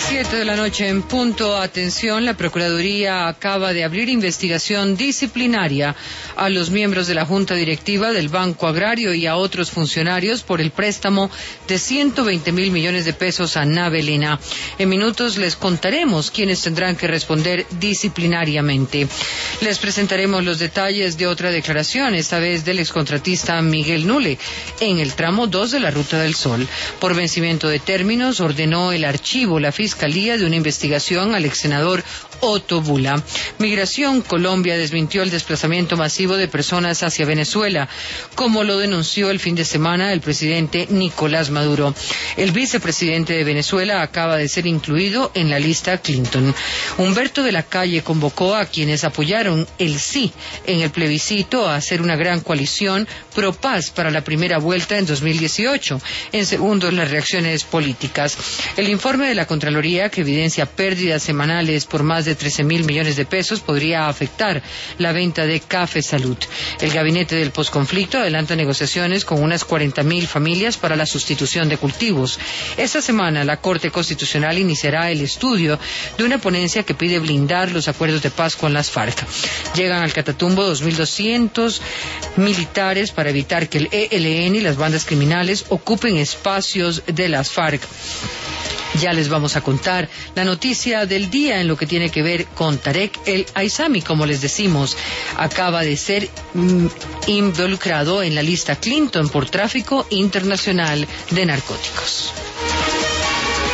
7 de la noche en punto. Atención, la Procuraduría acaba de abrir investigación disciplinaria a los miembros de la Junta Directiva del Banco Agrario y a otros funcionarios por el préstamo de 120.000 millones de pesos a Navelina. En minutos les contaremos quiénes tendrán que responder disciplinariamente. Les presentaremos los detalles de otra declaración, esta vez del excontratista Miguel Nule, en el tramo 2 de la Ruta del Sol. Por vencimiento de términos, ordenó el archivo la Fiscalía de una investigación al exsenador Otto Bula. Migración Colombia desmintió el desplazamiento masivo de personas hacia Venezuela, como lo denunció el fin de semana el presidente Nicolás Maduro. El vicepresidente de Venezuela acaba de ser incluido en la lista Clinton. Humberto de la Calle convocó a quienes apoyaron el sí en el plebiscito a hacer una gran coalición pro paz para la primera vuelta en 2018. En segundo, las reacciones políticas. El informe de la Contraloría, que evidencia pérdidas semanales por más de 13.000 millones de pesos, podría afectar la venta de Café Salud. El gabinete del posconflicto adelanta negociaciones con unas 40.000 familias para la sustitución de cultivos. Esta semana la Corte Constitucional iniciará el estudio de una ponencia que pide blindar los acuerdos de paz con las FARC. Llegan al Catatumbo 2.200 militares para evitar que el ELN y las bandas criminales ocupen espacios de las FARC. Ya les vamos a contar la noticia del día en lo que tiene que ver con Tarek El Aissami. Como les decimos, acaba de ser involucrado en la lista Clinton por tráfico internacional de narcóticos.